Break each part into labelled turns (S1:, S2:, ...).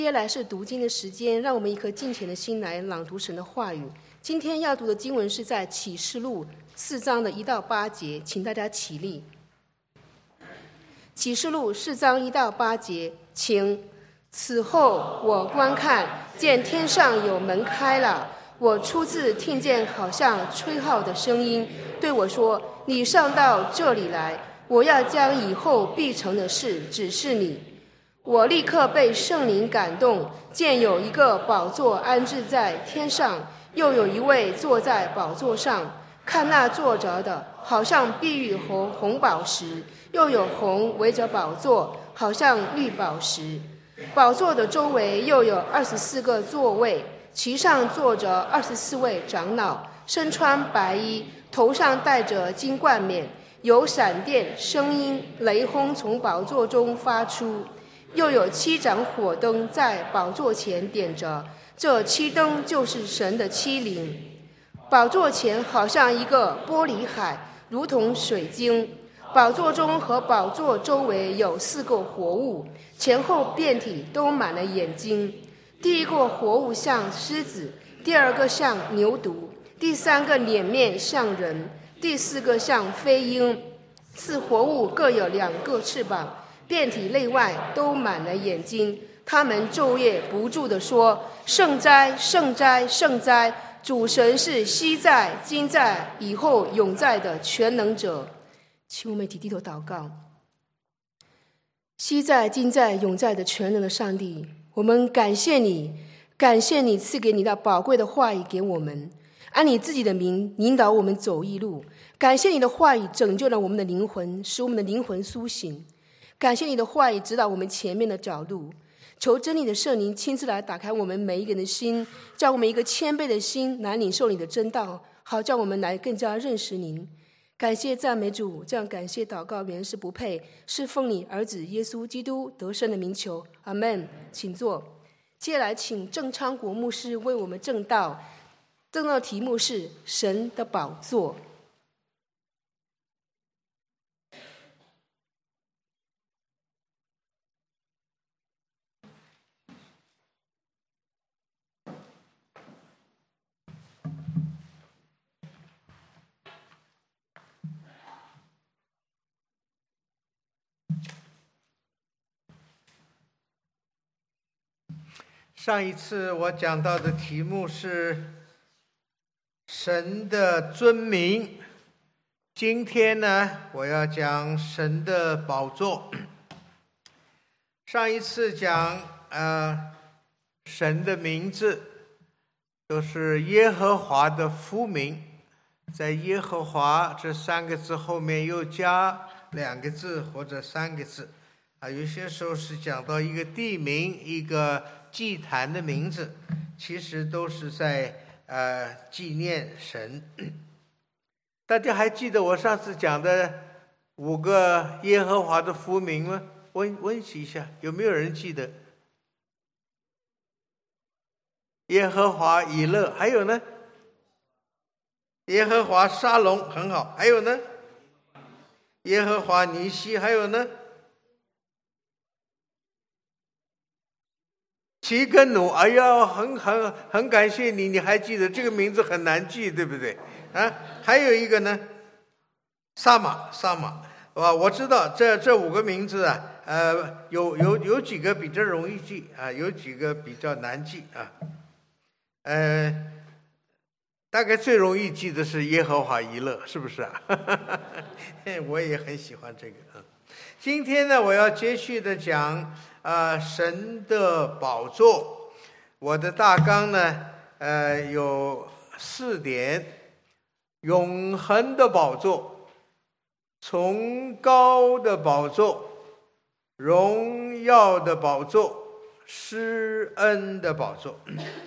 S1: 接下来是读经的时间，让我们一颗敬虔的心来朗读神的话语。今天要读的经文是在启示录4章的1到8节，请大家起立。启示录4章1到8节，请。此后我观看，见天上有门开了，我初次听见好像吹号的声音，对我说：你上到这里来，我要将以后必成的事指示你。我立刻被圣灵感动，见有一个宝座安置在天上，又有一位坐在宝座上。看那坐着的，好像碧玉和红宝石，又有红围着宝座，好像绿宝石。宝座的周围又有24个座位，其上坐着24位长老，身穿白衣，头上戴着金冠冕，有闪电、声音、雷轰从宝座中发出。又有7盏火灯在宝座前点着，这7灯就是神的7灵。宝座前好像一个玻璃海，如同水晶。宝座中和宝座周围有4个活物，前后遍体都满了眼睛。第一个活物像狮子，第二个像牛犊，第3个脸面像人，第4个像飞鹰。4活物各有2个翅膀，遍体内外都满了眼睛。他们昼夜不住地说：圣哉，圣哉，圣哉！主神是昔在、今在、以后永在的全能者。请我们一起低头祷告。昔在、今在、永在的全能的上帝，我们感谢你，感谢你赐给你那宝贵的话语给我们，按你自己的名引导我们走义路。感谢你的话语拯救了我们的灵魂，使我们的灵魂苏醒。感谢你的话语指导我们前面的角路。求真理的圣灵亲自来打开我们每一个人的心，叫我们一个谦卑的心来领受你的真道，好叫我们来更加认识您。感谢赞美主，这样感谢祷告原是不配，是奉你儿子耶稣基督得胜的名求，阿们。请坐。接下来请郑昌国牧师为我们证道，证道题目是神的宝座。
S2: 上一次我讲到的题目是神的尊名，今天呢，我要讲神的宝座。上一次讲神的名字都是耶和华的夫名，在耶和华这3个字后面又加2个字或者3个字有些时候是讲到一个地名，一个祭坛的名字，其实都是在纪念神。大家还记得我上次讲的5个耶和华的夫名吗？温习一下，有没有人记得？耶和华以勒，还有呢？耶和华沙龙，很好，还有呢？耶和华尼西，还有呢？齐根努，哎呀，很感谢你，你还记得这个名字很难记，对不对？还有一个呢，萨玛，我知道这5个名字有几个比较容易记有几个比较难记大概最容易记的是耶和华以勒，是不是我也很喜欢这个今天呢，我要接续的讲神的宝座。我的大纲呢有4点：永恒的宝座、崇高的宝座、荣耀的宝座、施恩的宝座。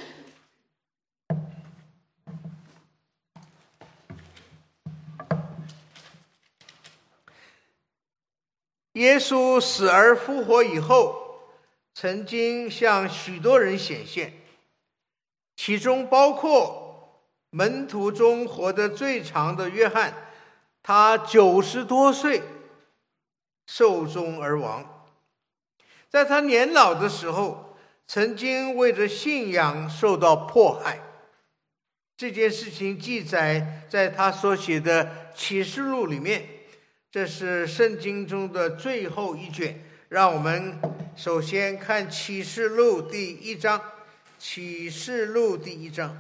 S2: 耶稣死而复活以后，曾经向许多人显现，其中包括门徒中活得最长的约翰，他90多岁寿终而亡。在他年老的时候， 曾经为着信仰受到迫害。这件事情记载在他所写的启示录里面，这是圣经中的最后一卷。让我们首先看启示录第1章。启示录第1章，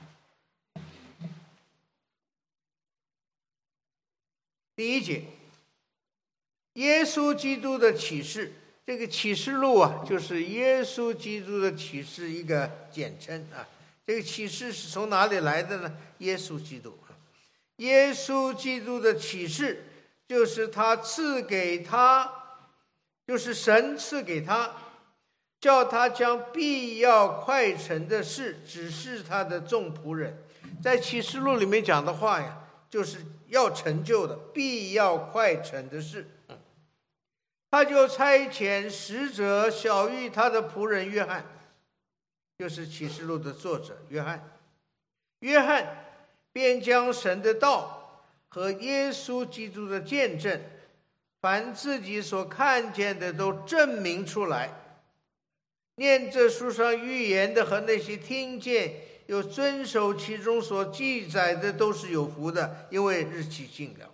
S2: 第1节，耶稣基督的启示。这个启示录啊，就是耶稣基督的启示一个简称啊。这个启示是从哪里来的呢？耶稣基督。耶稣基督的启示就是他赐给他，就是神赐给他，叫他将必要快成的事指示他的众仆人。在启示录里面讲的话呀，就是要成就的必要快成的事。他就差遣使者晓谕他的仆人约翰，就是启示录的作者约翰。约翰便将神的道和耶稣基督的见证，凡自己所看见的都证明出来。念这书上预言的和那些听见又遵守其中所记载的都是有福的，因为日期近了。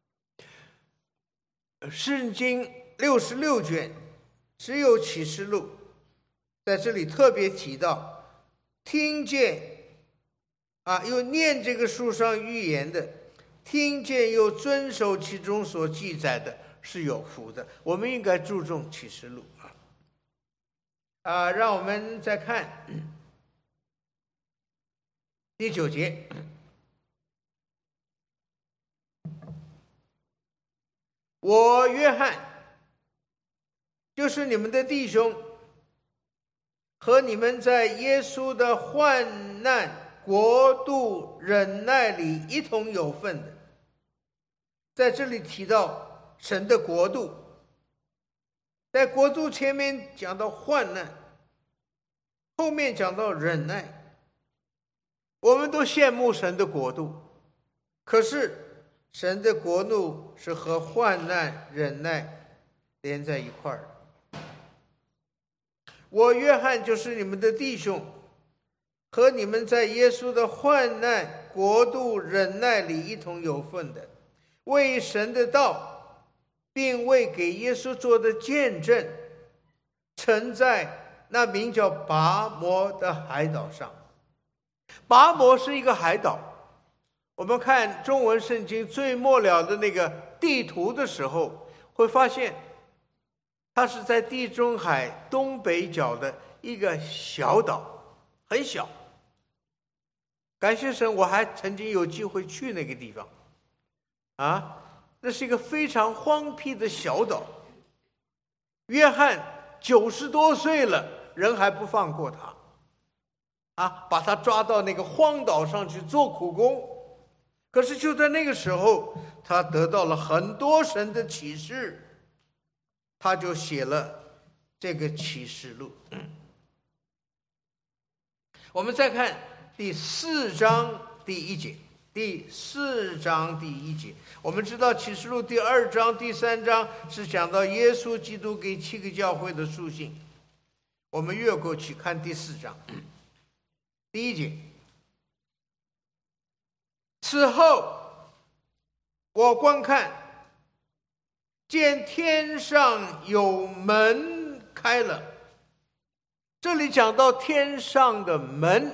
S2: 圣经66卷只有启示录在这里特别提到，听见又念这个书上预言的，听见又遵守其中所记载的是有福的。我们应该注重启示录让我们再看第9节。我约翰就是你们的弟兄，和你们在耶稣的患难国度忍耐里一同有份的。在这里提到神的国度，在国度前面讲到患难，后面讲到忍耐。我们都羡慕神的国度，可是神的国度是和患难忍耐连在一块儿。我约翰就是你们的弟兄，和你们在耶稣的患难国度忍耐里一同有份的，为神的道并为给耶稣做的见证，曾在那名叫拔摩的海岛上。拔摩是一个海岛，我们看中文圣经最末了的那个地图的时候，会发现它是在地中海东北角的一个小岛，很小。感谢神，我还曾经有机会去那个地方那是一个非常荒僻的小岛。约翰90多岁了，人还不放过他把他抓到那个荒岛上去做苦工。可是就在那个时候，他得到了很多神的启示，他就写了这个启示录。我们再看第4章第1节。第4章第1节，我们知道启示录第2章第3章是讲到耶稣基督给7个教会的书信，我们越过去看第4章第1节。此后我观看，见天上有门开了。这里讲到天上的门，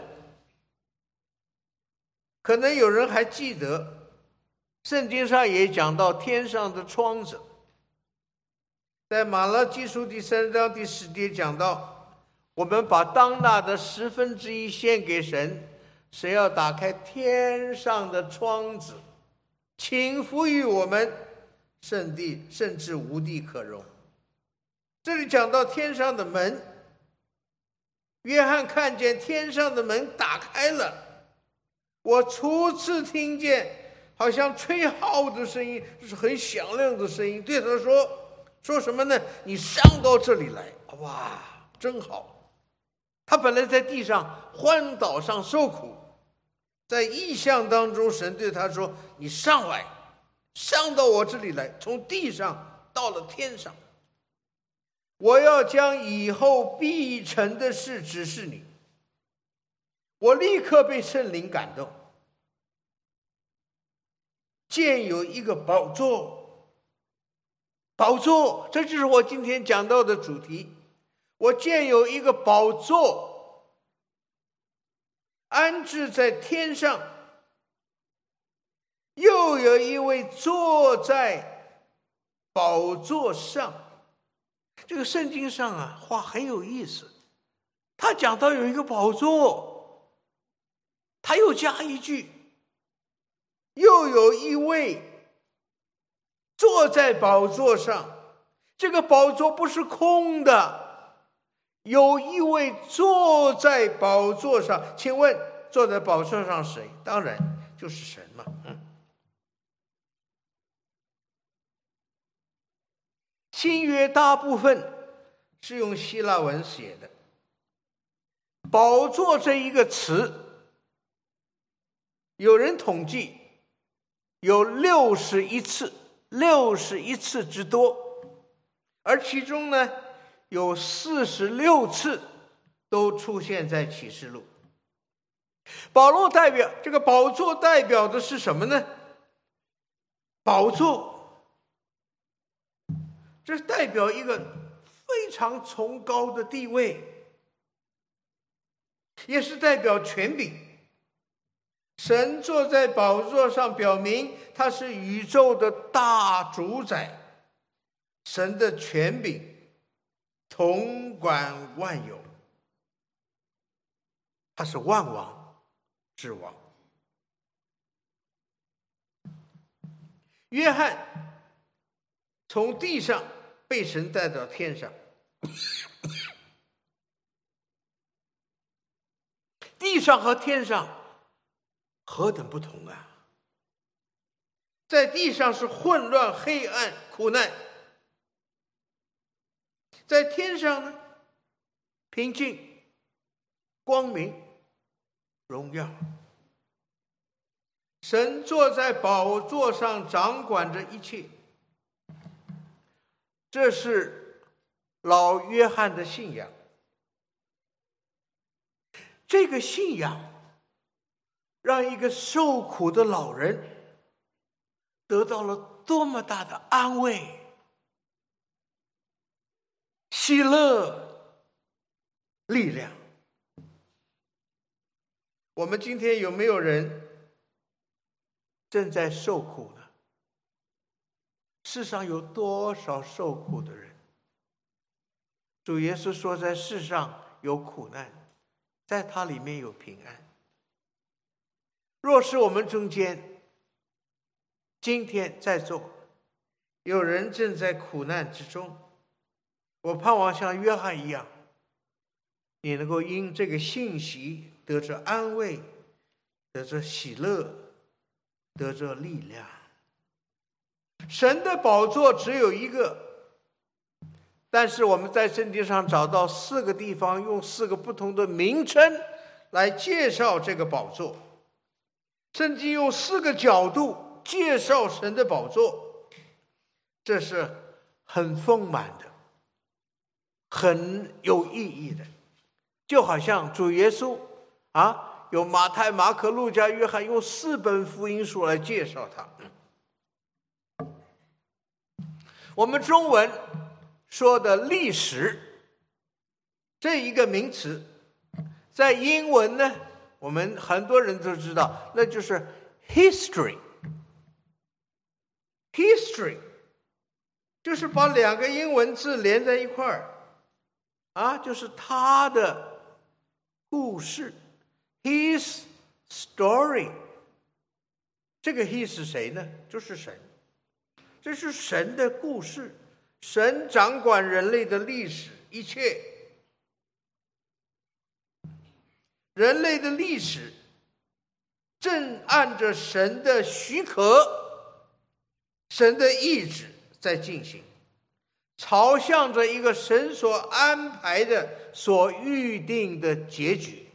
S2: 可能有人还记得圣经上也讲到天上的窗子。在马拉基书第3章第10节讲到，我们把当纳的1/10献给神，神要打开天上的窗子，倾福于我们，甚至无地可容。这里讲到天上的门，约翰看见天上的门打开了。我初次听见好像吹号的声音，就是很响亮的声音，对他说什么呢？你上到这里来。哇，真好。他本来在地上荒岛上受苦，在异象当中，神对他说，你上来，上到我这里来，从地上到了天上。 我要将以后必成的事指示你。我立刻被圣灵感动，见有一个宝座，宝座，这就是我今天讲到的主题。我见有一个宝座安置在天上，又有一位坐在宝座上。这个圣经上啊，话很有意思。他讲到有一个宝座，他又加一句，又有一位坐在宝座上。这个宝座不是空的，有一位坐在宝座上。请问坐在宝座上谁？当然就是神嘛。新约大部分是用希腊文写的。宝座这一个词，有人统计有61次，61次之多，而其中呢，有46次都出现在启示录。保罗代表这个宝座代表的是什么呢？宝座，这是代表一个非常崇高的地位，也是代表权柄。神坐在宝座上，表明他是宇宙的大主宰，神的权柄统管万有，他是万王之王。约翰从地上被神带到天上，地上和天上何等不同啊！在地上是混乱、黑暗、苦难，在天上呢，平静、光明、荣耀。神坐在宝座上，掌管着一切。这是老约翰的信仰。这个信仰让一个受苦的老人得到了多么大的安慰、喜乐、力量。我们今天有没有人正在受苦呢？世上有多少受苦的人？主耶稣说，在世上有苦难，在他里面有平安。若是我们中间今天在座有人正在苦难之中，我盼望像约翰一样，你能够因这个信息得着安慰，得着喜乐，得着力量。神的宝座只有一个，但是我们在圣经上找到4个地方，用4个不同的名称来介绍这个宝座。圣经用4个角度介绍神的宝座，这是很丰满的，很有意义的。就好像主耶稣啊，有马太、马可、路加、约翰，用4本福音书来介绍他。我们中文说的历史这一个名词，在英文呢，我们很多人都知道，那就是 history。 history 就是把2个英文字连在一块儿啊，就是他的故事 his story。 这个 he 是谁呢？就是神。这是神的故事，神掌管人类的历史，一切人类的历史正按着神的许可、神的意志在进行，朝向着一个神所安排的、所预定的结局。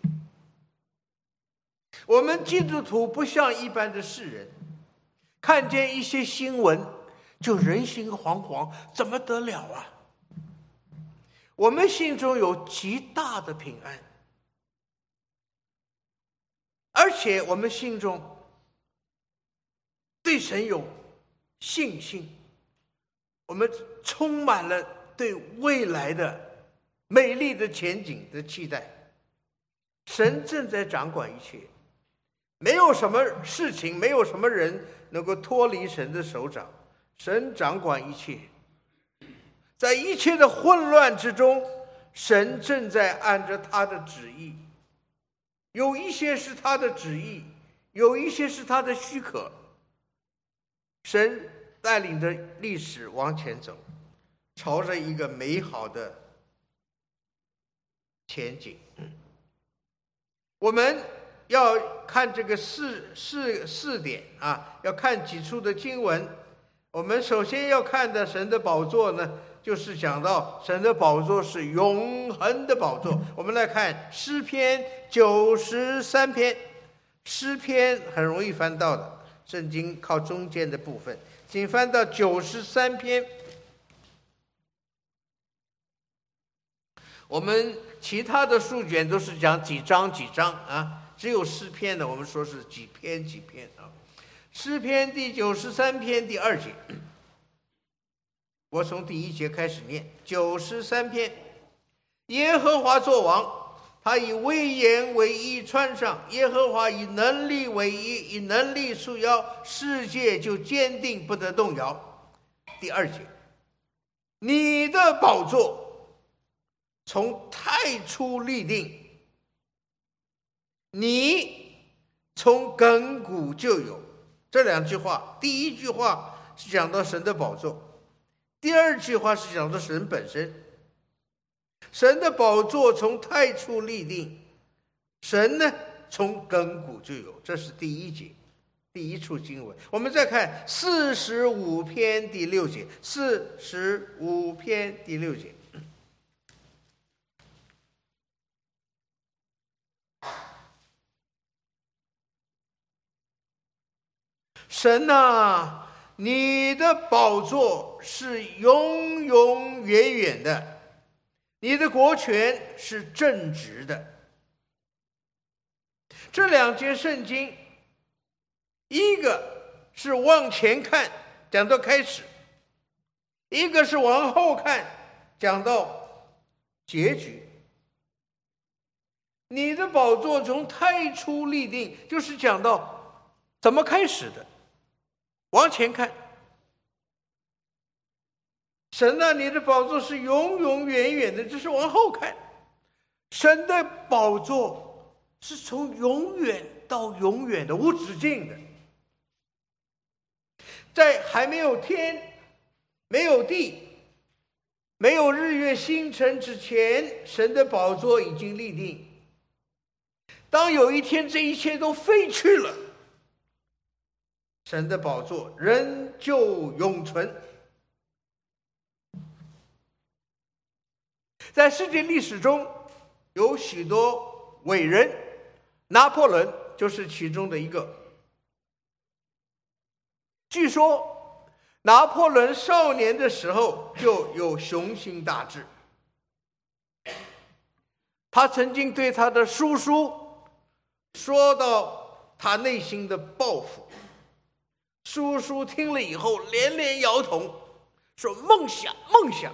S2: 我们基督徒不像一般的世人，看见一些新闻就人心惶惶，怎么得了啊？ 我们心中有极大的平安，而且我们心中对神有信心，我们充满了对未来的美丽的前景的期待。神正在掌管一切，没有什么事情，没有什么人能够脱离神的手掌。神掌管一切，在一切的混乱之中，神正在按着他的旨意，有一些是他的旨意，有一些是他的许可。神带领着历史往前走，朝着一个美好的前景。我们要看这个四点啊，要看几处的经文。我们首先要看的神的宝座呢，就是讲到神的宝座是永恒的宝座。我们来看诗篇93篇，诗篇很容易翻到的，圣经靠中间的部分，请翻到93篇。我们其他的书卷都是讲几章几章啊，只有诗篇的我们说是几篇几篇啊。诗篇第93篇第2节，我从第1节开始念。93篇，耶和华作王，他以威严为衣穿上，耶和华以能力为衣，以能力束腰，世界就坚定不得动摇。第2节，你的宝座从太初立定，你从亘古就有。这2句话，第一句话是讲到神的宝座，第2句话是讲到神本身。神的宝座从太初立定，神呢从亘古就有，这是第1节，第一处经文。我们再看45篇第6节，45篇第6节。神啊，你的宝座是永永远远的，你的国权是正直的。这2节圣经，一个是往前看，讲到开始；一个是往后看，讲到结局。你的宝座从太初立定，就是讲到怎么开始的。往前看，神啊，你的宝座是永永远远的，这是往后看。神的宝座是从永远到永远的，无止境的。在还没有天、没有地、没有日月星辰之前，神的宝座已经立定。当有一天这一切都废去了，神的宝座仍旧永存。在世界历史中有许多伟人，拿破仑就是其中的一个。据说拿破仑少年的时候就有雄心大志，他曾经对他的叔叔说到他内心的抱负，叔叔听了以后连连摇头，说梦想梦想。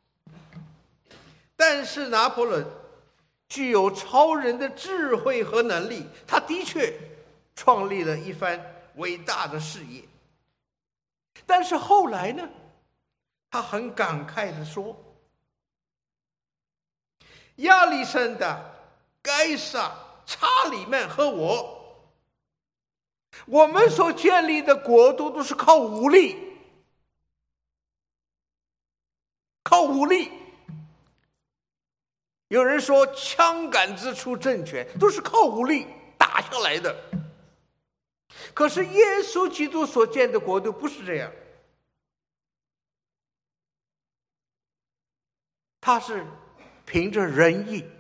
S2: 但是拿破仑具有超人的智慧和能力，他的确创立了一番伟大的事业。但是后来呢，他很感慨地说，亚历山大、该撒、查理曼和我们所建立的国度都是靠武力，靠武力。有人说枪杆子出政权，都是靠武力打下来的。可是耶稣基督所建的国度不是这样，他是凭着仁义。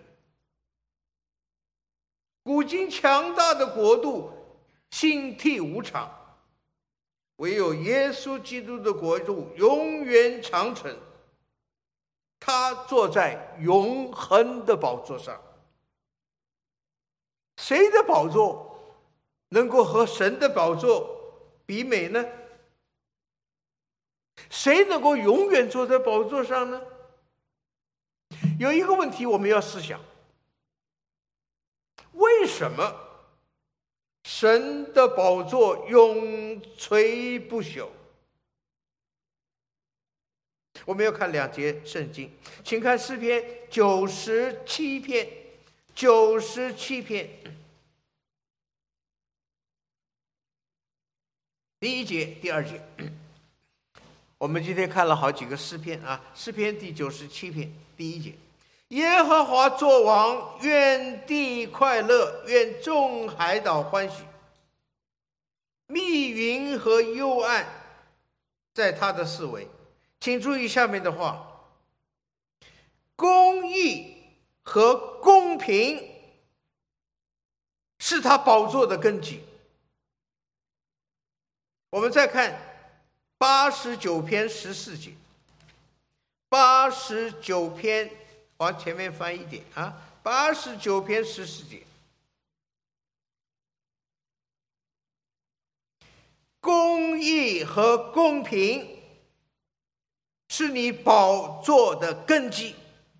S2: 古今强大的国度兴替无常，唯有耶稣基督的国度永远长存。 他坐在永恒的宝座上。谁的宝座能够和神的宝座比美呢？谁能够永远坐在宝座上呢？有一个问题我们要思想：为什么神的宝座永垂不朽？我们要看2节圣经，请看诗篇97篇，97篇第1节、第2节。我们今天看了好几个诗篇啊，诗篇第97篇第1节：耶和华作王，愿地快乐，愿众海岛欢喜。密云和幽暗在他的四围。请注意下面的话：公义和公平是他宝座的根基。我们再看89篇14节，89篇往前面翻一点啊，89篇14节，公义和公平是你宝座的根基。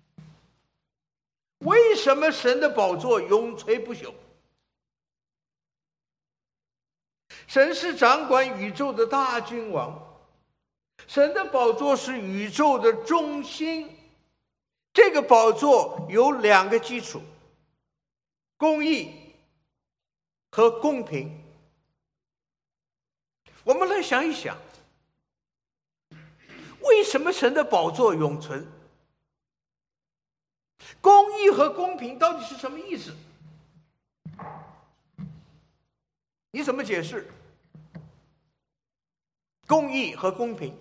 S2: 为什么神的宝座永垂不朽？神是掌管宇宙的大君王，神的宝座是宇宙的中心。这个宝座有2个基础：公义和公平。我们来想一想，为什么神的宝座永存？公义和公平到底是什么意思？你怎么解释公义和公平？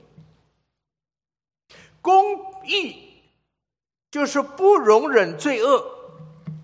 S2: 公义就是不容忍罪恶，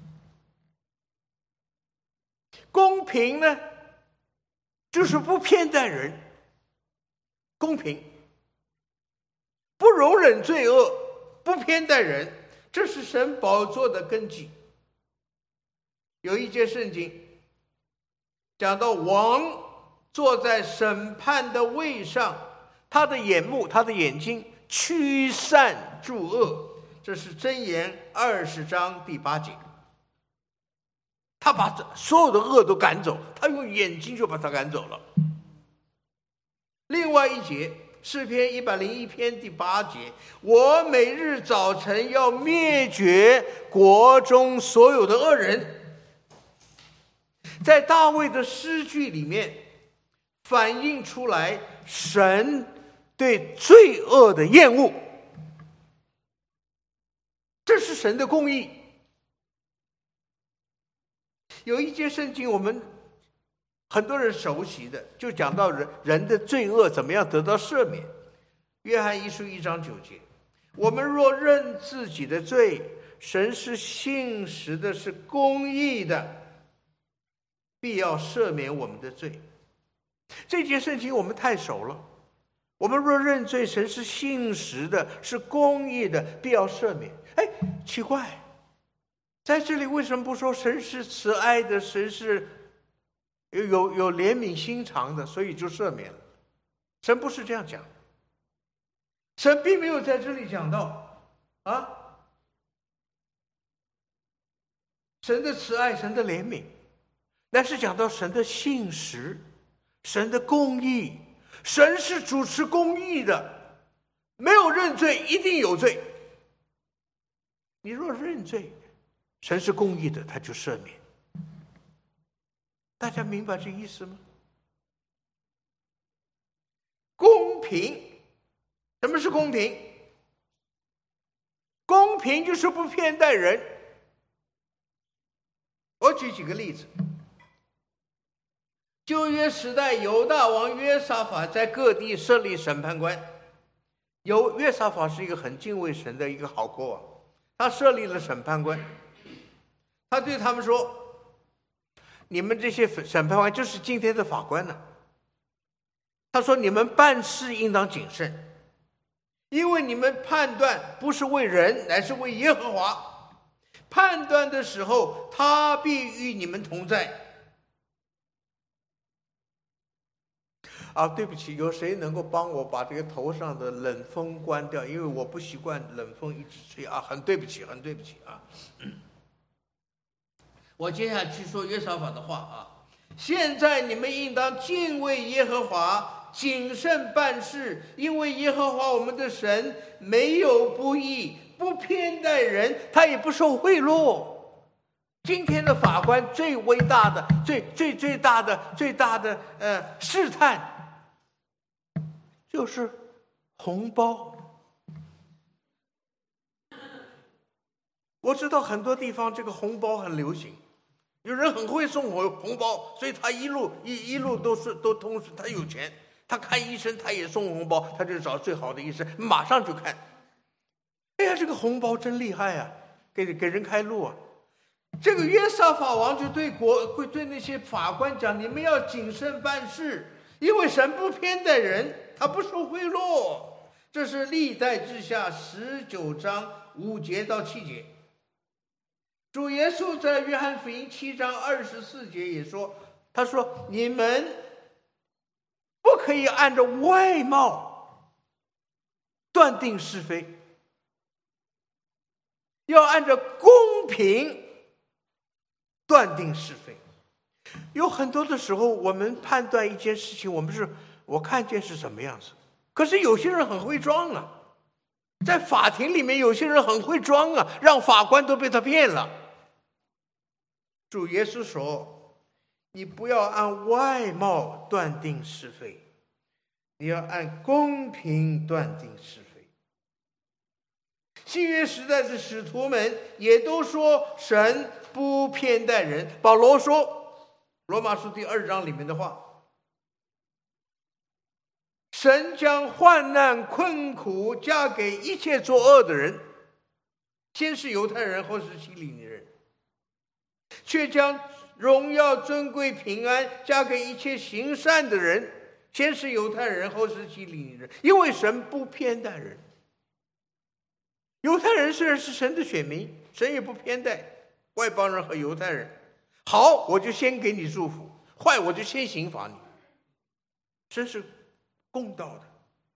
S2: 公平呢，就是不偏待人。公平，不容忍罪恶，不偏待人，这是神宝座的根基。有一节圣经讲到王坐在审判的位上，他的眼目，他的眼睛驱散诸恶，这是箴言20章第8节。他把所有的恶都赶走，他用眼睛就把他赶走了。另外一节诗篇101篇第8节：我每日早晨要灭绝国中所有的恶人。在大卫的诗句里面反映出来神对罪恶的厌恶，这是神的公义。有一节圣经我们很多人熟悉的，就讲到人的罪恶怎么样得到赦免。约翰一书1章9节：我们若认自己的罪，神是信实的，是公义的，必要赦免我们的罪。这节圣经我们太熟了。我们若认罪，神是信实的，是公义的，必要赦免。奇怪，在这里为什么不说神是慈爱的，神是有怜悯心肠的，所以就赦免了？神不是这样讲，神并没有在这里讲到神的慈爱，神的怜悯，但是讲到神的信实，神的公义。神是主持公义的，没有认罪一定有罪。你若认罪，神是公义的，他就赦免。大家明白这意思吗？公平，什么是公平？公平就是不偏待人。我举几个例子。旧约时代，犹大王约沙法在各地设立审判官。约沙法是一个很敬畏神的一个好国王，他设立了审判官。他对他们说：你们这些审判官就是今天的法官呢。他说：你们办事应当谨慎， 因为你们判断不是为人，乃是为耶和华。判断的时候，他必与你们同在。对不起，有谁能够帮我把这个头上的冷风关掉？因为我不习惯冷风一直吹很对不起，很对不起啊。我接下去说约沙法的话现在你们应当敬畏耶和华，谨慎办事，因为耶和华我们的神没有不义，不偏待人，他也不受贿赂。今天的法官最伟大的、最大的试探，就是红包。我知道很多地方这个红包很流行，有人很会送我红包，所以他一路都通顺，他有钱，他看医生他也送红包，他就找最好的医生，马上就看。哎呀，这个红包真厉害啊，给人开路啊！这个约沙法王就对那些法官讲：你们要谨慎办事，因为神不偏待人，他不受贿赂。这是历代志下19章5节到7节。主耶稣在约翰福音7章24节也说，他说：你们不可以按照外貌断定是非，要按照公平断定是非。有很多的时候，我们判断一件事情，我看见是什么样子，可是有些人很会装啊，在法庭里面有些人很会装啊，让法官都被他骗了。主耶稣说：你不要按外貌断定是非，你要按公平断定是非。新约时代的使徒们也都说神不偏待人。保罗说罗马书第2章里面的话，神将患难困苦加给一切作恶的人，先是犹太人，后是希利尼人，却将荣耀尊贵平安加给一切行善的人，先是犹太人，后是希利尼人。因为神不偏待人，犹太人虽然是神的选民，神也不偏待外邦人和犹太人。好，我就先给你祝福；坏，我就先刑罚你。神是公道的。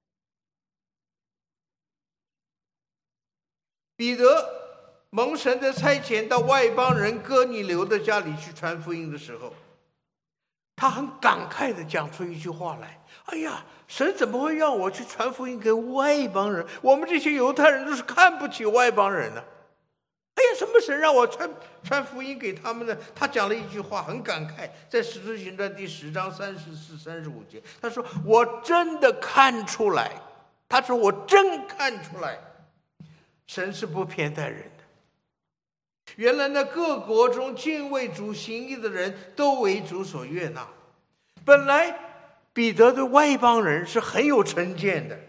S2: 彼得蒙神的差遣到外邦人哥尼流的家里去传福音的时候，他很感慨地讲出一句话来：哎呀，神怎么会让我去传福音给外邦人？我们这些犹太人都是看不起外邦人的。哎呀，什么神让我传福音给他们呢？他讲了一句话，很感慨，在使徒行传第10章34、35节，他说：我真的看出来，他说我真看出来，神是不偏待人的。原来呢，各国中敬畏主行义的人都为主所悦纳。本来彼得对外邦人是很有成见的，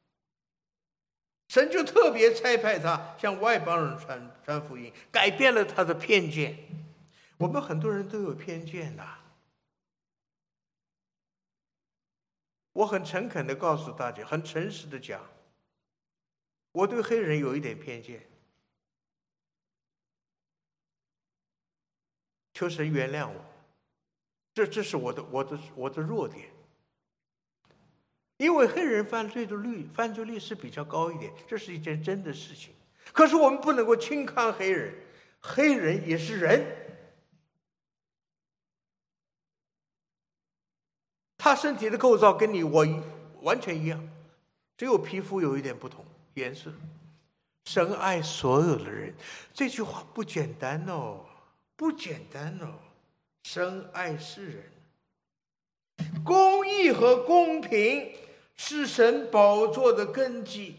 S2: 神就特别差派他向外邦人传福音，改变了他的偏见。我们很多人都有偏见的。我很诚恳地告诉大家，很诚实地讲，我对黑人有一点偏见，求神原谅我，这是我的弱点。因为黑人犯罪率是比较高一点，这是一件真的事情。可是我们不能够轻看黑人，黑人也是人，他身体的构造跟你我完全一样，只有皮肤有一点不同颜色。神爱所有的人，这句话不简单哦，不简单哦。神爱世人，公义和公平是神宝座的根基，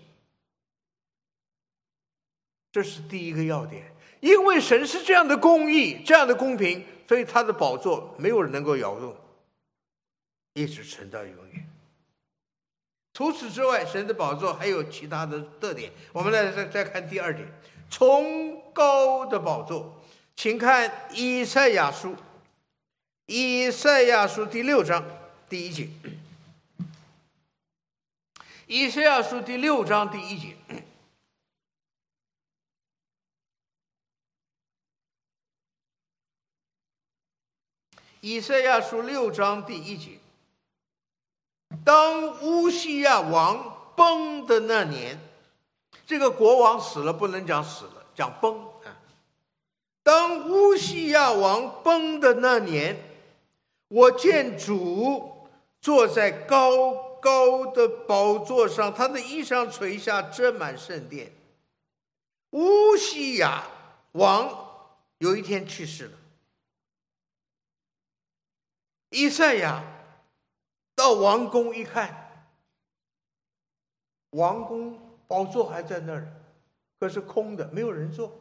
S2: 这是第一个要点。因为神是这样的公义，这样的公平，所以他的宝座没有人能够摇动，一直存到永远。除此之外，神的宝座还有其他的特点。我们再看第2点，崇高的宝座。请看以赛亚书第6章第1节。 以赛亚书第6章第1节。以赛亚书6章第1节，当乌西亚王崩的那年，这个国王死了不能讲死了，讲崩啊。当乌西亚王崩的那年，我见主坐在高高的宝座上，他的衣裳垂下，遮满圣殿。乌西亚王有一天去世了。以赛亚到王宫一看，王宫宝座还在那儿，可是空的，没有人坐。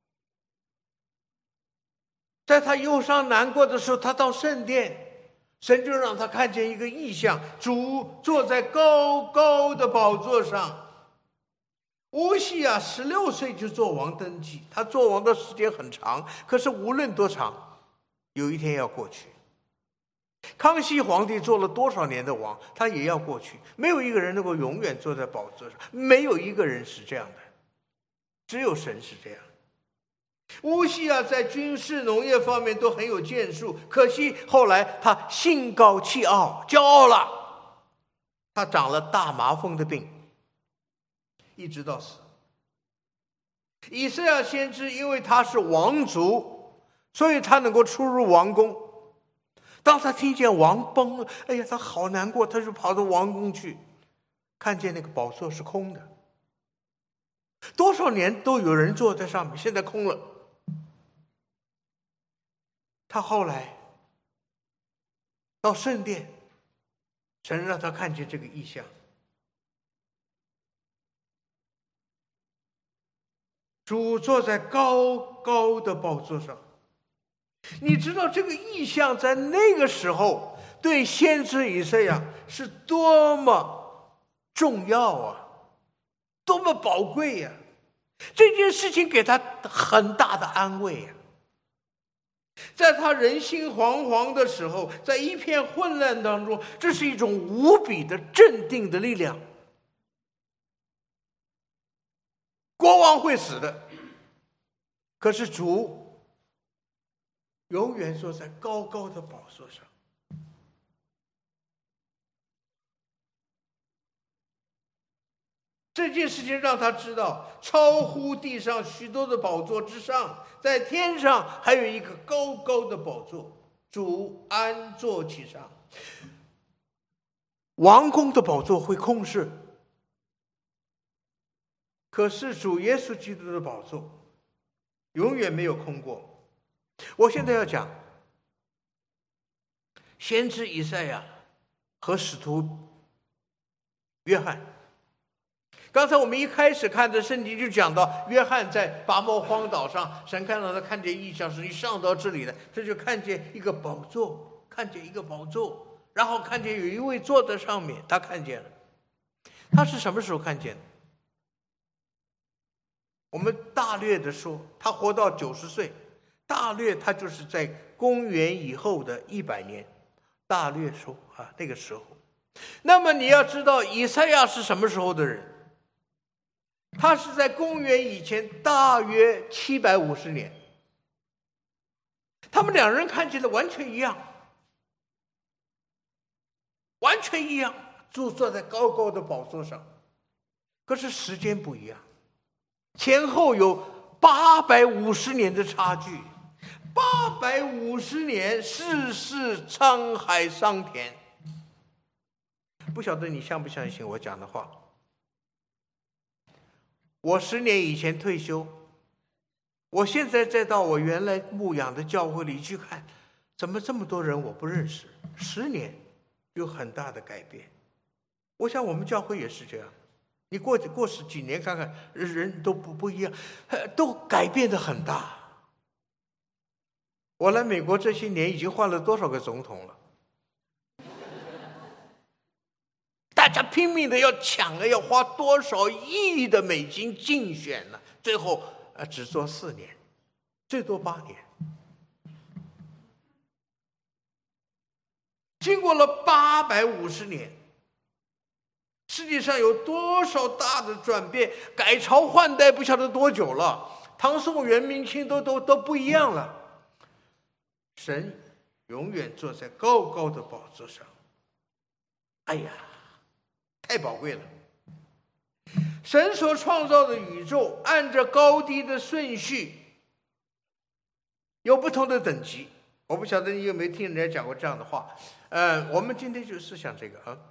S2: 在他忧伤难过的时候，他到圣殿，神就让他看见一个异象，主坐在高高的宝座上。乌西亚16岁就做王登基，他做王的时间很长，可是无论多长，有一天要过去。康熙皇帝做了多少年的王，他也要过去。没有一个人能够永远坐在宝座上，没有一个人是这样的，只有神是这样。乌西亚在军事农业方面都很有建树，可惜后来他心高气傲，骄傲了，他长了大麻风的病，一直到死。以赛亚先知因为他是王族，所以他能够出入王宫。当他听见王崩了，哎呀，他好难过，他就跑到王宫去，看见那个宝座是空的，多少年都有人坐在上面，现在空了。他后来到圣殿，神让他看见这个异象，主坐在高高的宝座上。你知道这个异象在那个时候对先知以赛亚是多么重要啊，多么宝贵呀！这件事情给他很大的安慰呀。在他人心惶惶的时候，在一片混乱当中，这是一种无比的镇定的力量。国王会死的，可是主永远坐在高高的宝座上。这件事情让他知道，超乎地上许多的宝座之上，在天上还有一个高高的宝座，主安坐其上。王宫的宝座会空是，可是主耶稣基督的宝座永远没有空过。我现在要讲先知以赛亚和使徒约翰。刚才我们一开始看的圣经就讲到，约翰在拔摩荒岛上，神看到他看见异象，是一上到这里的，这就看见一个宝座，看见一个宝座，然后看见有一位坐在上面，他看见了。他是什么时候看见的？我们大略的说，他活到90岁，大略他就是在公元以后的100年，大略说啊，那个时候。那么你要知道以赛亚是什么时候的人？他是在公元以前大约750年。他们两人看起来完全一样，完全一样，坐在高高的宝座上，可是时间不一样，前后有850年的差距。850年，世事沧海桑田。不晓得你相不相信我讲的话。我10年以前退休，我现在再到我原来牧养的教会里去看，怎么这么多人我不认识？10年有很大的改变。我想我们教会也是这样，你过几年看看，人都不一样，都改变得很大。我来美国这些年已经换了多少个总统了？大家拼命的要抢了，要花多少亿的美金竞选了，最后只做4年，最多8年。经过了850年， 世界上有多少大的转变，改朝换代不晓得多久了，唐宋元明清都不一样了。神永远坐在高高的宝座上，哎呀，太宝贵了。神所创造的宇宙按着高低的顺序有不同的等级。我不晓得你有没有听人家讲过这样的话。我们今天就思想这个啊。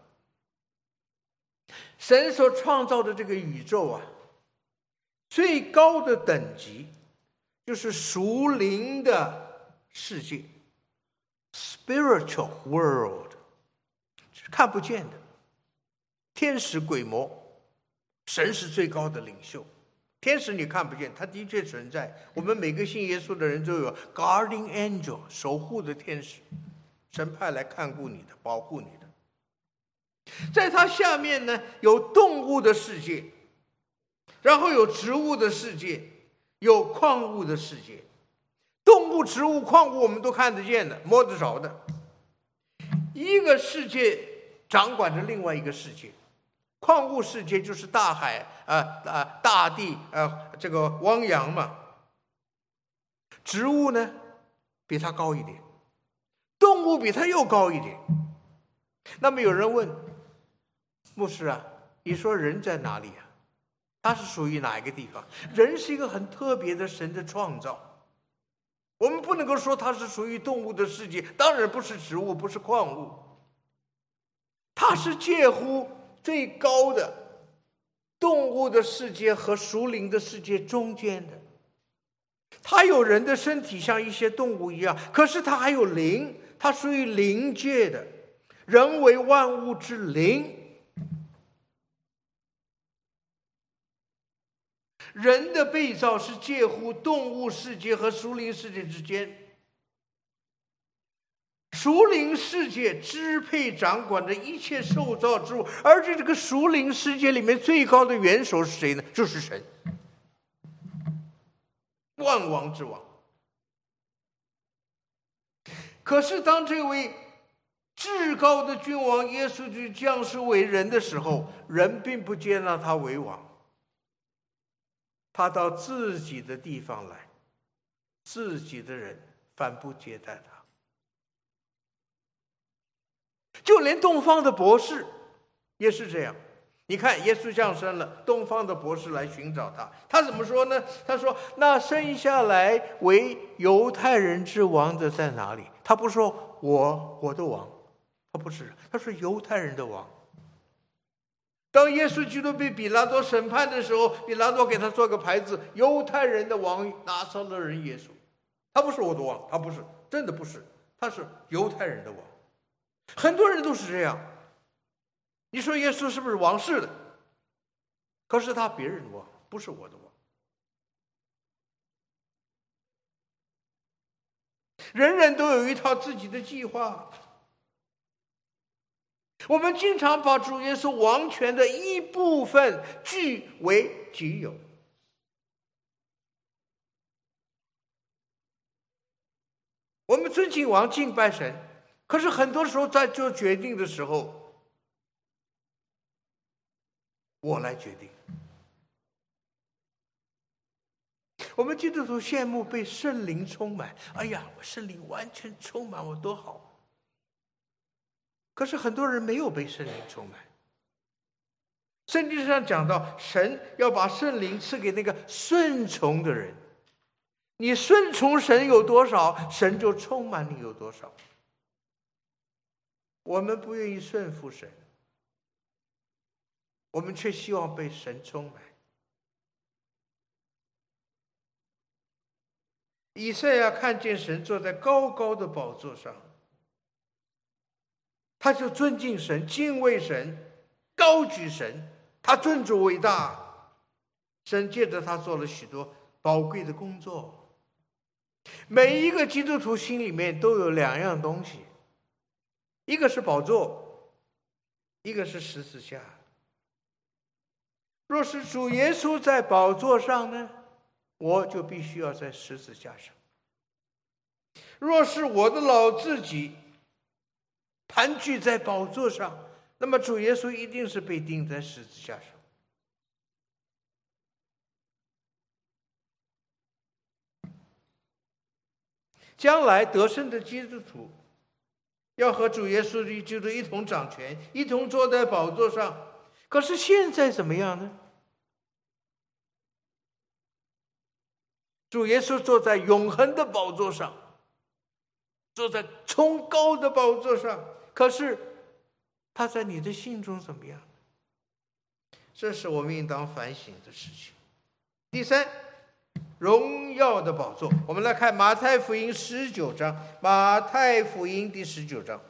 S2: 神所创造的这个宇宙啊，最高的等级就是属灵的世界 spiritual world， 是看不见的，天使鬼魔，神是最高的领袖。天使你看不见，他的确存在，我们每个信耶稣的人都有 guardian angel， 守护的天使，神派来看顾你的，保护你的。在它下面呢，有动物的世界，然后有植物的世界，有矿物的世界。动物、植物、矿物我们都看得见的，摸得着的。一个世界掌管着另外一个世界。矿物世界就是大海大地这个汪洋嘛。植物呢比它高一点，动物比它又高一点。那么有人问牧师啊，你说人在哪里啊？他是属于哪一个地方？人是一个很特别的神的创造，我们不能够说它是属于动物的世界，当然不是植物，不是矿物，它是介乎最高的动物的世界和属灵的世界中间的。它有人的身体，像一些动物一样，可是它还有灵，它属于灵界的，人为万物之灵。人的被造是介乎动物世界和属灵世界之间，属灵世界支配掌管着一切受造之物，而这个属灵世界里面最高的元首是谁呢？就是神，万王之王。可是当这位至高的君王耶稣基督降世为人的时候，人并不接纳他为王，他到自己的地方来，自己的人反不接待他。就连东方的博士也是这样。你看耶稣降生了，东方的博士来寻找他，他怎么说呢？他说那生下来为犹太人之王的在哪里？他不说我的王，他不是，他说犹太人的王。当耶稣基督被比拉多审判的时候，比拉多给他做个牌子，犹太人的王拿撒勒人耶稣。他不是我的王，他不是，真的不是，他是犹太人的王。很多人都是这样。你说耶稣是不是王？是的，可是他别人的王，不是我的王。人人都有一套自己的计划。我们经常把主耶稣王权的一部分据为己有。我们尊敬王，敬拜神，可是很多时候在做决定的时候，我来决定。我们基督徒羡慕被圣灵充满，哎呀，我圣灵完全充满我多好。可是很多人没有被圣灵充满。圣经上讲到，神要把圣灵赐给那个顺从的人。你顺从神有多少，神就充满你有多少。我们不愿意顺服神，我们却希望被神充满。以赛亚看见神坐在高高的宝座上，他就尊敬神，敬畏神，高举神，他尊主伟大。神借着他做了许多宝贵的工作。每一个基督徒心里面都有两样东西，一个是宝座，一个是十字架。若是主耶稣在宝座上呢，我就必须要在十字架上。若是我的老自己盘踞在宝座上， 那么主耶稣一定是被钉在十字架上。将来得胜的基督徒要和主耶稣基督一同掌权，一同坐在宝座上。可是现在怎么样呢？主耶稣坐在永恒的宝座上，坐在崇高的宝座上，可是他在你的心中怎么样？这是我们应当反省的事情。第三，荣耀的宝座。我们来看马太福音19章，马太福音第19章。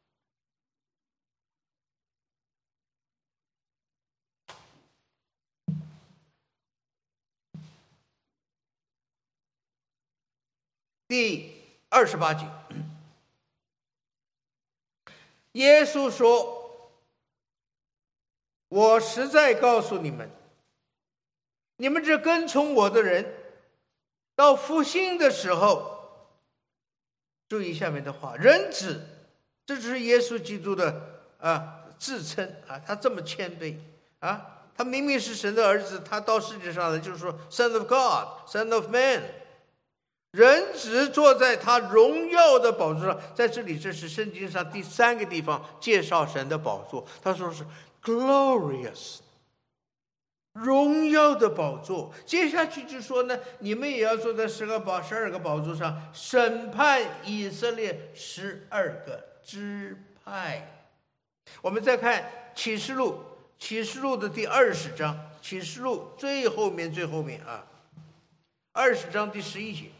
S2: 第28节，耶稣说：“我实在告诉你们，你们这跟从我的人，到复兴的时候，注意下面的话，人子，这就是耶稣基督的自称啊，他这么谦卑啊，他明明是神的儿子，他到世界上来就是说 Son of God, Son of Man。”人子坐在他荣耀的宝座上，在这里，这是圣经上第3个地方介绍神的宝座。他说是 glorious， 荣耀的宝座。接下去就说呢，你们也要坐在12个宝座上，审判以色列12个支派。我们再看启示录的第20章，启示录最后面啊，20章第11节。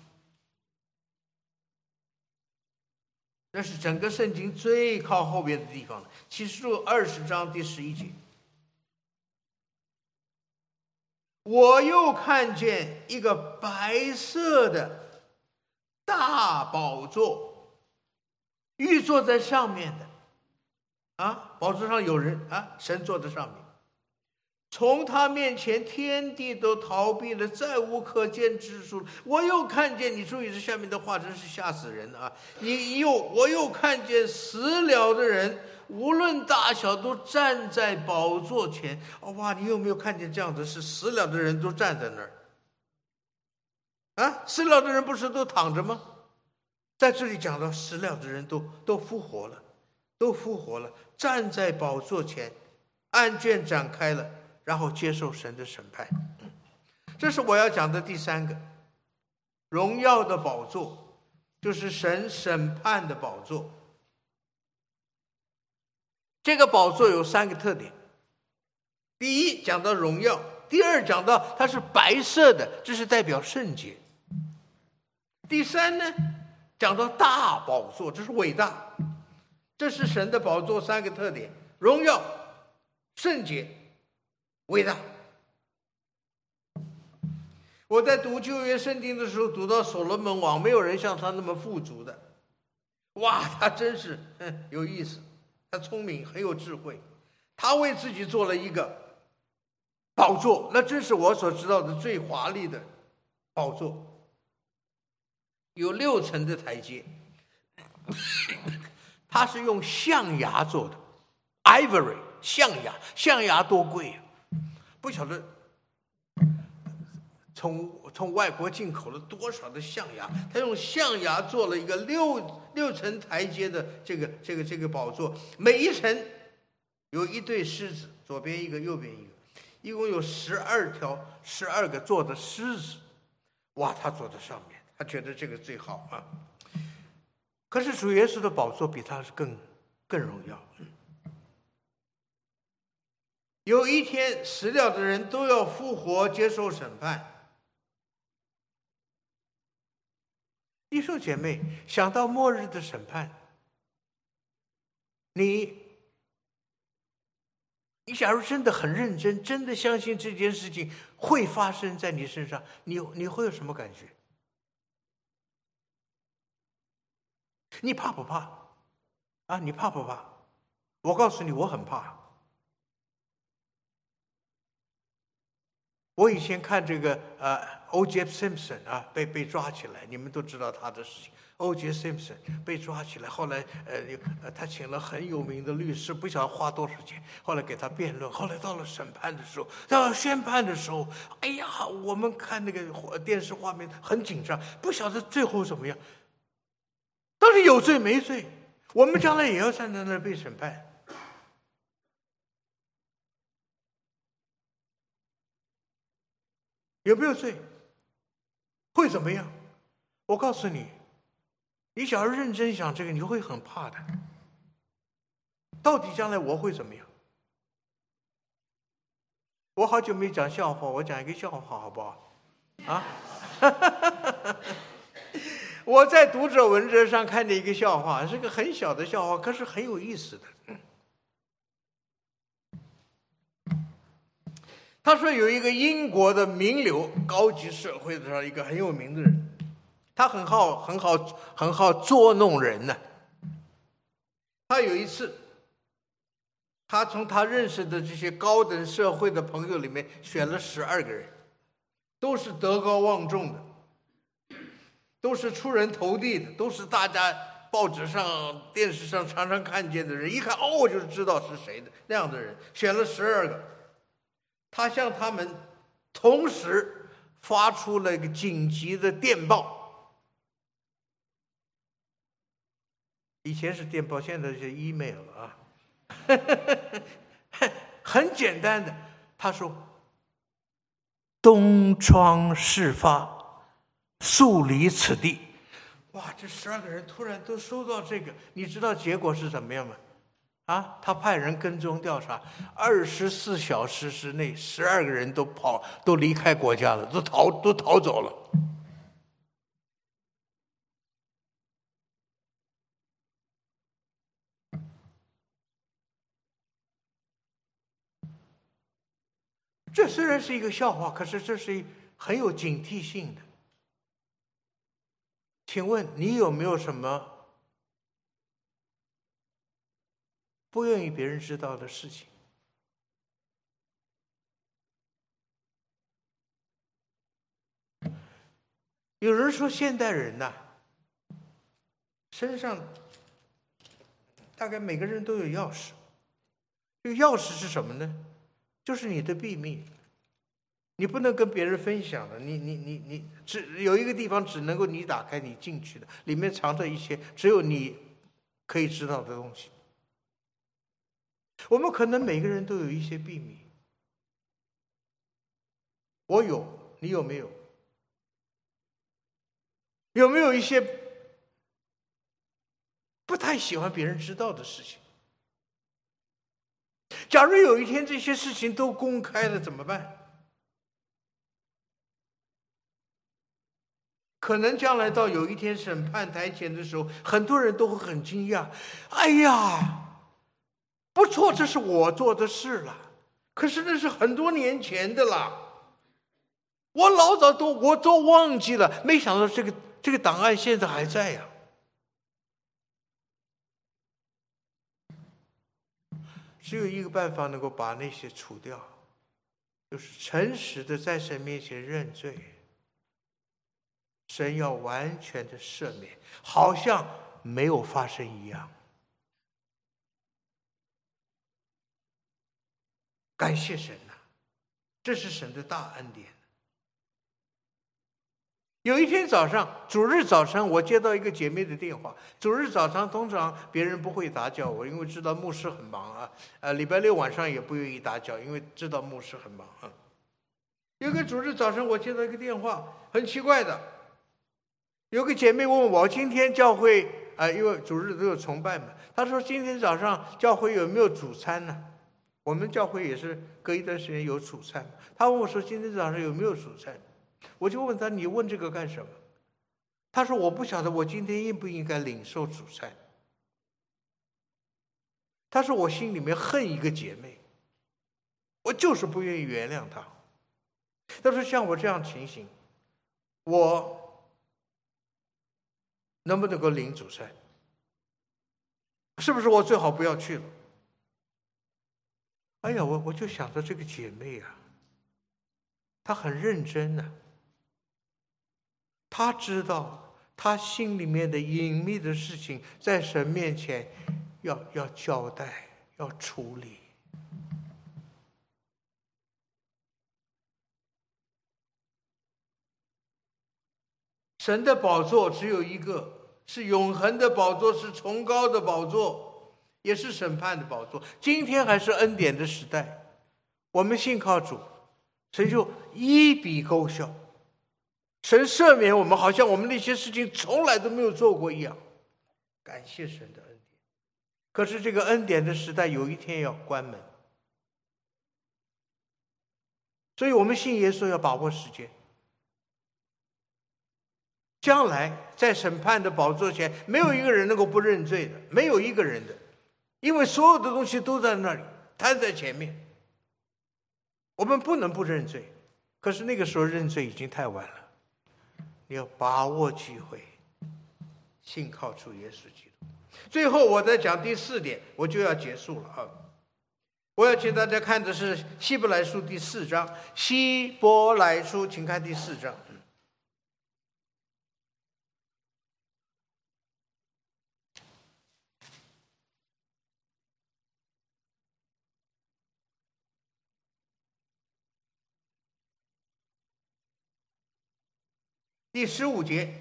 S2: 这是整个圣经最靠后边的地方了。启示录20章第11节，我又看见一个白色的大宝座，玉坐在上面的宝座上有人神坐在上面。从他面前，天地都逃避了，再无可见之处。我又看见，你注意这下面的话，真是吓死人啊！我又看见死了的人，无论大小，都站在宝座前。哇，你有没有看见这样的事？死了的人都站在那儿死了的人不是都躺着吗？在这里讲到死了的人都复活了，站在宝座前，案卷展开了，然后接受神的审判。这是我要讲的第3个，荣耀的宝座，就是神审判的宝座。这个宝座有3个特点：第一，讲到荣耀；第二，讲到它是白色的，这是代表圣洁；第三呢，讲到大宝座，这是伟大。这是神的宝座3个特点：荣耀、圣洁、伟大。我在读旧约圣经的时候，读到所罗门王，没有人像他那么富足的。哇，他真是有意思，他聪明，很有智慧。他为自己做了一个宝座，那真是我所知道的最华丽的宝座，有6层的台阶。它是用象牙做的 ，ivory 象牙多贵啊！不晓得从外国进口了多少的象牙，他用象牙做了一个六层台阶的这个宝座，每一层有一对狮子，左边一个，右边一个，一共有12个坐的狮子。哇，他坐在上面，他觉得这个最好啊。可是主耶稣的宝座比他是更荣耀。有一天死了的人都要复活接受审判。弟兄姐妹，想到末日的审判，你假如真的很认真，真的相信这件事情会发生在你身上，你会有什么感觉？你怕不怕啊？你怕不怕？我告诉你，我很怕。 我以前看这个O.J. Simpson 啊，被抓起来，你们都知道他的事情。O.J. Simpson 被抓起来，后来他请了很有名的律师，不晓得花多少钱，后来给他辩论。后来到了审判的时候，到宣判的时候，哎呀，我们看那个电视画面很紧张，不晓得最后怎么样，到底有罪没罪？我们将来也要站在那儿被审判。有没有罪？会怎么样？我告诉你，你假如认真想这个，你会很怕的。到底将来我会怎么样？我好久没讲笑话，我讲一个笑话好不好？啊？我在读者文摘上看见一个笑话，是个很小的笑话，可是很有意思的。他说有一个英国的名流，高级社会上一个很有名的人，他很好捉弄人呢。他有一次，他从他认识的这些高等社会的朋友里面选了12个人，都是德高望重的，都是出人头地的，都是大家报纸上、电视上常常看见的人，一看哦就知道是谁的那样的人，选了12个。他向他们同时发出了一个紧急的电报，以前是电报，现在是 email 啊，很简单的。他说：“东窗事发，速离此地。”哇，这12个人突然都收到这个，你知道结果是怎么样吗？啊，他派人跟踪调查，24小时之内，12个人都离开国家了，都逃走了。这虽然是一个笑话，可是这是很有警惕性的。请问你有没有什么不愿意别人知道的事情？有人说现代人呐，身上大概每个人都有钥匙。这个钥匙是什么呢？就是你的秘密，你不能跟别人分享的。你只有一个地方只能够你打开，你进去的，里面藏着一些只有你可以知道的东西。我们可能每个人都有一些秘密，我有，你有没有？有没有一些不太喜欢别人知道的事情？假如有一天这些事情都公开了怎么办？可能将来到有一天审判台前的时候，很多人都会很惊讶，哎呀，不错，这是我做的事了，可是那是很多年前的了，我老早都忘记了，没想到这个档案现在还在呀。只有一个办法能够把那些除掉，就是诚实的在神面前认罪。神要完全的赦免，好像没有发生一样。感谢神呐，这是神的大恩典。有一天早上，主日早上，我接到一个姐妹的电话。主日早上通常别人不会打搅我，因为知道牧师很忙啊。礼拜六晚上也不愿意打搅，因为知道牧师很忙啊。有个主日早上，我接到一个电话，很奇怪的，有个姐妹问我，今天教会因为主日都有崇拜嘛，她说今天早上教会有没有主餐呢？我们教会也是隔一段时间有主餐。她问我说今天早上有没有主餐？我就问他，你问这个干什么？他说我不晓得我今天应不应该领受主餐。他说我心里面恨一个姐妹，我就是不愿意原谅她。他说像我这样情形，我能不能够领主餐？是不是我最好不要去了？哎呀，我就想到这个姐妹啊， 他很认真呢。他知道他心里面的隐秘的事情，在神面前要交代，要处理。神的宝座只有一个，是永恒的宝座，是崇高的宝座，也是审判的宝座。今天还是恩典的时代，我们信靠主，神就一笔勾销，神赦免我们，好像我们那些事情从来都没有做过一样。感谢神的恩典。可是这个恩典的时代有一天要关门，所以我们信耶稣要把握时间。将来在审判的宝座前，没有一个人能够不认罪的，没有一个人的，因为所有的东西都在那里摊在前面，我们不能不认罪。可是那个时候认罪已经太晚了，你要把握机会，信靠主耶稣基督。最后我再讲第4点，我就要结束了啊！我要请大家看的是希伯来书第4章，希伯来书，请看第4章。第15节，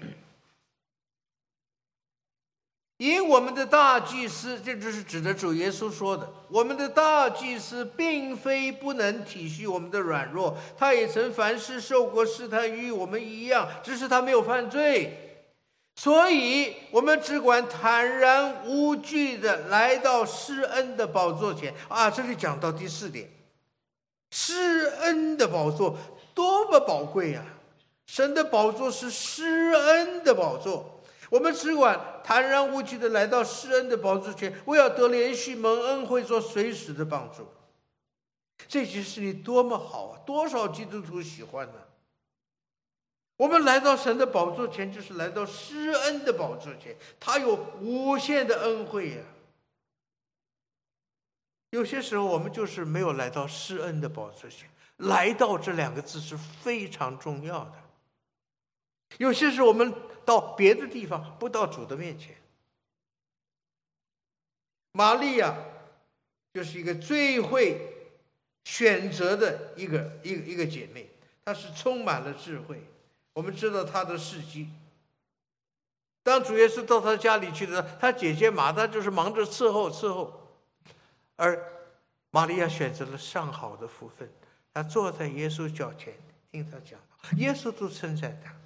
S2: 因我们的大祭司，这就是指的主耶稣说的，我们的大祭司并非不能体恤我们的软弱，他也曾凡事受过试探，与我们一样，只是他没有犯罪。所以我们只管坦然无惧的来到施恩的宝座前啊！这里讲到第4点，施恩的宝座多么宝贵啊！神的宝座是施恩的宝座，我们只管坦然无惧的来到施恩的宝座前，为要得连续蒙恩惠所随时的帮助。这件事情多么好啊！多少基督徒喜欢呢？我们来到神的宝座前，就是来到施恩的宝座前，他有无限的恩惠呀。有些时候我们就是没有来到施恩的宝座前，来到这2个字是非常重要的。有些时候我们到别的地方，不到主的面前。玛利亚就是一个最会选择的一个姐妹，她是充满了智慧。我们知道她的事迹。当主耶稣到她家里去的时候，她姐姐马大就是忙着伺候，而玛利亚选择了上好的福分，她坐在耶稣脚前听他讲道，耶稣都称赞她。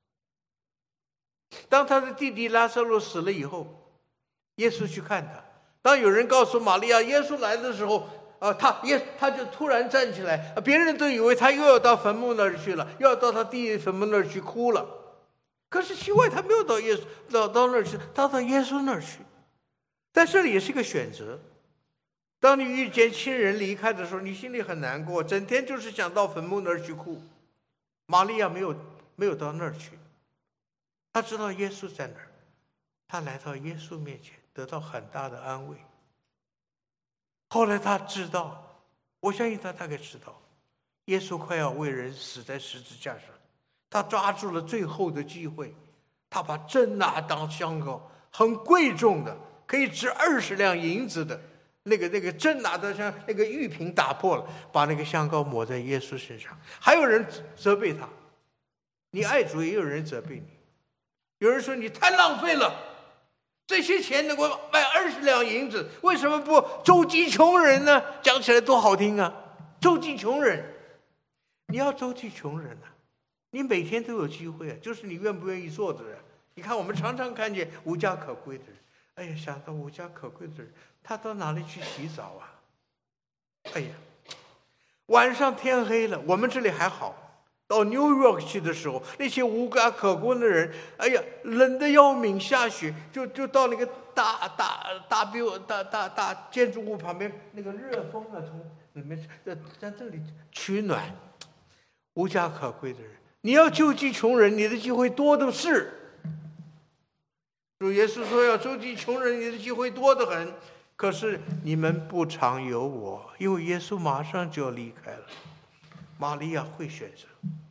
S2: 当他的弟弟拉撒路死了以后，耶稣去看他。当有人告诉玛利亚耶稣来的时候，他就突然站起来，别人都以为他又要到坟墓那儿去了，又要到他弟弟坟墓那儿去哭了。可是奇怪，他没有到到那儿去，他到耶稣那儿去。在这里也是个选择。当你遇见亲人离开的时候，你心里很难过，整天就是想到坟墓那儿去哭。玛利亚没有到那儿去。他知道耶稣在哪儿，他来到耶稣面前，得到很大的安慰。后来他知道，我相信他大概知道，耶稣快要为人死在十字架上，他抓住了最后的机会，他把真拿当香膏，很贵重的，可以值20两银子的那个真拿的像那个玉瓶打破了，把那个香膏抹在耶稣身上。还有人责备他，你爱主，也有人责备你。有人说你太浪费了，这些钱能够卖20两银子，为什么不周济穷人呢？讲起来多好听啊，周济穷人。你要周济穷人啊，你每天都有机会啊，就是你愿不愿意做的人。你看我们常常看见无家可归的人，哎呀，想到无家可归的人，他到哪里去洗澡啊？哎呀，晚上天黑了，我们这里还好，到 New York 去的时候，那些无家可归的人，哎呀，冷得要命，下雪就到那个大建筑物旁边，那个热风啊，从里面在这里取暖。无家可归的人，你要救济穷人，你的机会多的是。主耶稣说要周济穷人，你的机会多得很。可是你们不常有我，因为耶稣马上就要离开了。 玛利亚会选择。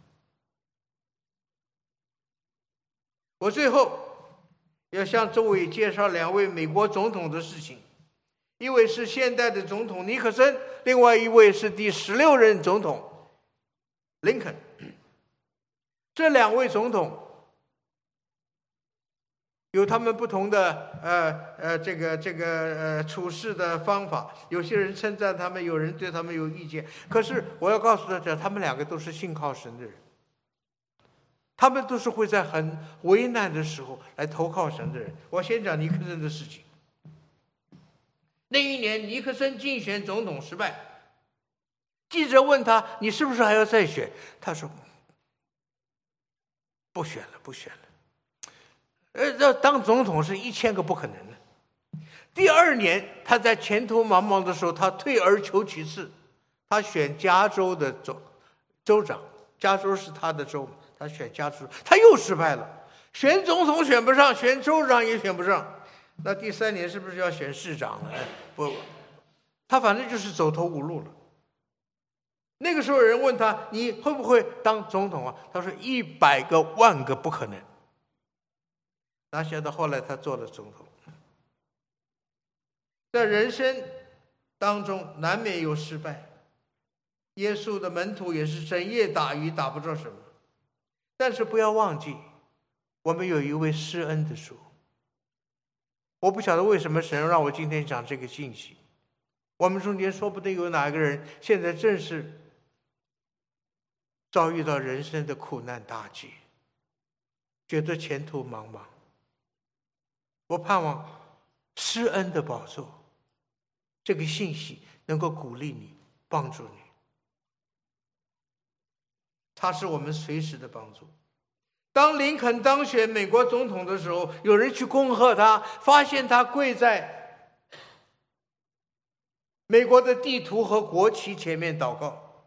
S2: 我最后要向诸位介绍2位美国总统的事情，一位是现代的总统尼克森，另外一位是第16任总统林肯。这2位总统有他们不同的处事的方法，有些人称赞他们，有人对他们有意见。可是我要告诉大家，他们2个都是信靠神的人，他们都是会在很为难的时候来投靠神的人。我先讲尼克森的事情。那一年尼克森竞选总统失败，记者问他：“你是不是还要再选？”他说：“不选了。这当总统是1000个不可能的。”第2年，他在前途茫茫的时候，他退而求其次，他选加州的州长，加州是他的州，他选加州，他又失败了，选总统选不上，选州长也选不上。那第3年是不是要选市长了？不，他反正就是走投无路了。那个时候人问他：“你会不会当总统啊？”他说：“100个万个不可能。”哪想到后来他做了总统。在人生当中难免有失败，耶稣的门徒也是整夜打鱼打不着什么，但是不要忘记，我们有一位施恩的主。我不晓得为什么神让我今天讲这个信息。我们中间说不定有哪个人现在正是遭遇到人生的苦难大劫，觉得前途茫茫。我盼望施恩的宝座这个信息能够鼓励你，帮助你。它是我们随时的帮助。当林肯当选美国总统的时候，有人去恭贺他，发现他跪在美国的地图和国旗前面祷告。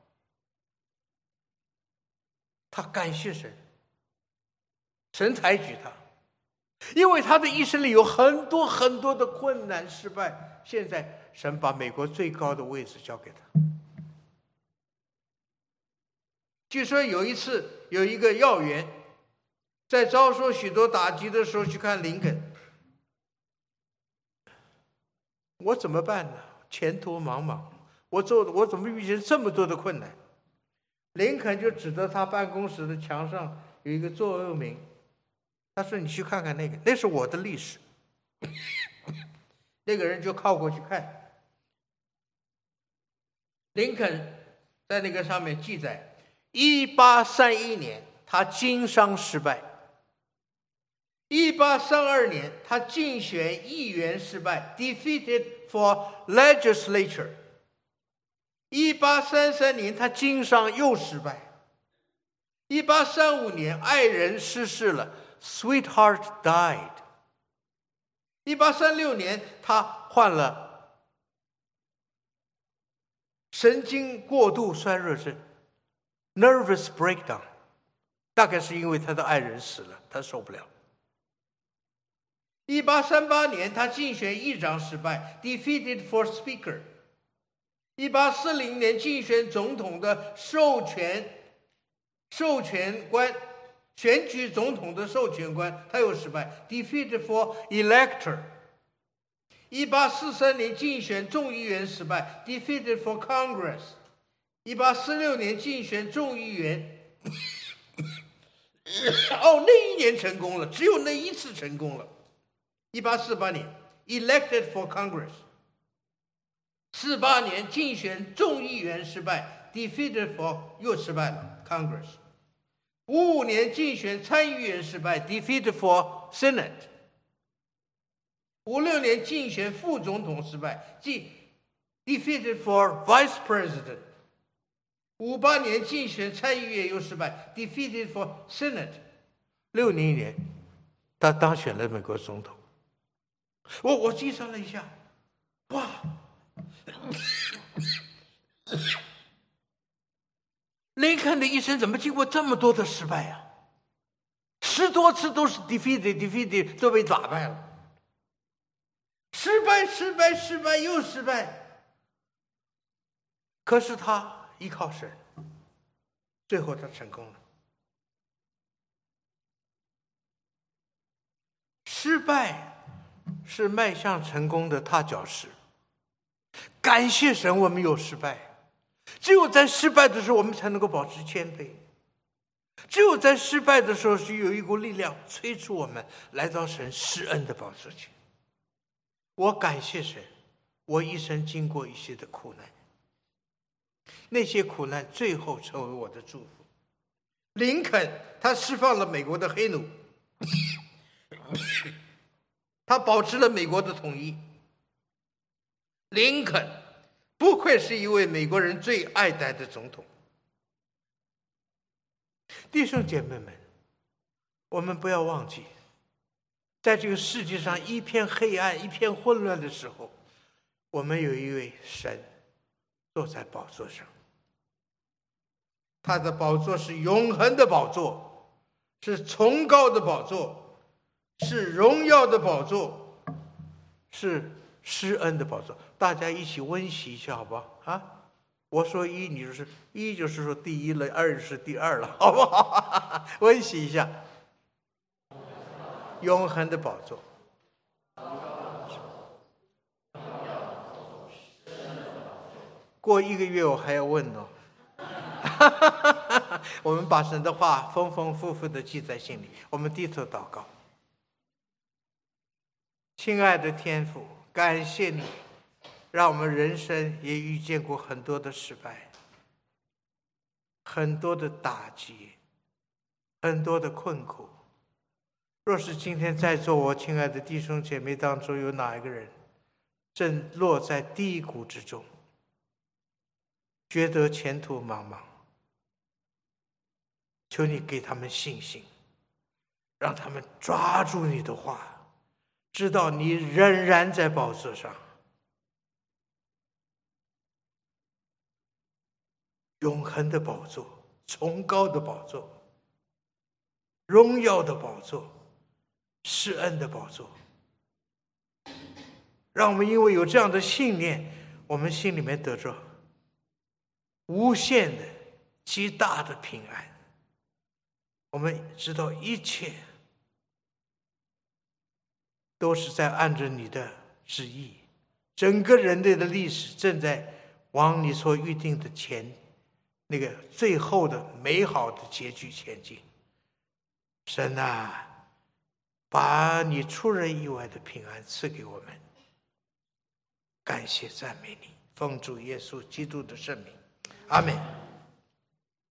S2: 他感谢神，神抬举他，因为他的一生里有很多很多的困难失败，现在神把美国最高的位置交给他。据说有一次，有一个要员在遭受许多打击的时候去看林肯，我怎么办呢？前途茫茫，我怎么遇见这么多的困难？林肯就指着他办公室的墙上有一个座右铭，他说：“你去看看那个，那是我的历史。”那个人就靠过去看，林肯在那个上面记载：1831年他经商失败，1832年他竞选议员失败 ，defeated for legislature。1833年他经商又失败。1835年爱人逝世了 ，sweetheart died。1836年他患了神经过度衰弱症 ，nervous breakdown， 大概是因为他的爱人死了，他受不了。1838年他竞选议长失败 ，defeated for speaker。1840年竞选总统的授权官，选举总统的授权官，他又失败 ，defeated for elector。1843年竞选众议员失败 ，defeated for Congress。1846年竞选众议员，那一年成功了，只有那一次成功了。1848年 elected for Congress。48年竞选众议员失败 ，defeated for 又失败了 Congress。55年竞选参议员失败 ，defeated for Senate。56年竞选副总统失败 ，defeated for Vice President。58年竞选参议员又失败 ，defeated for Senate。60年他当选了美国总统。我计算了一下，哇！林肯的一生怎么经过这么多的失败啊？10多次都是 defeated 都被打败了，失败又失败。可是他依靠神， 最后他成功了。失败是迈向成功的踏脚石。感谢神，我们有失败，只有在失败的时候，我们才能够保持谦卑。只有在失败的时候，是有一股力量催促我们来到神施恩的宝座前。我感谢神，我一生经过一些的苦难，那些苦难最后成为我的祝福。林肯他释放了美国的黑奴，他保持了美国的统一。林肯不愧是一位美国人最爱戴的总统。弟兄姐妹们，我们不要忘记，在这个世界上一片黑暗、一片混乱的时候，我们有一位神坐在宝座上。他的宝座是永恒的宝座，是崇高的宝座，是荣耀的宝座，是施恩的宝座。大家一起温习一下好不好啊？我说一，你就是一，就是说第一了；二就是第二了，好不好？温习一下，永恒的宝座。过1个月我还要问哦。我们把神的话丰丰富富的记在心里。我们低头祷告。亲爱的天父，感谢你让我们人生也遇见过很多的失败，很多的打击，很多的困苦。若是今天在座我亲爱的弟兄姐妹当中有哪一个人正落在低谷之中，觉得前途茫茫，求你给他们信心，让他们抓住你的话，知道你仍然在宝座上。永恒的宝座，崇高的宝座，荣耀的宝座，施恩的宝座。让我们因为有这样的信念，我们心里面得着无限的极大的平安。我们知道一切都是在按着你的旨意，整个人类的历史正在往你所预定的那个最后的美好的结局前进。神啊，把你出人意外的平安赐给我们，感谢赞美你，奉主耶稣基督的圣名，阿们。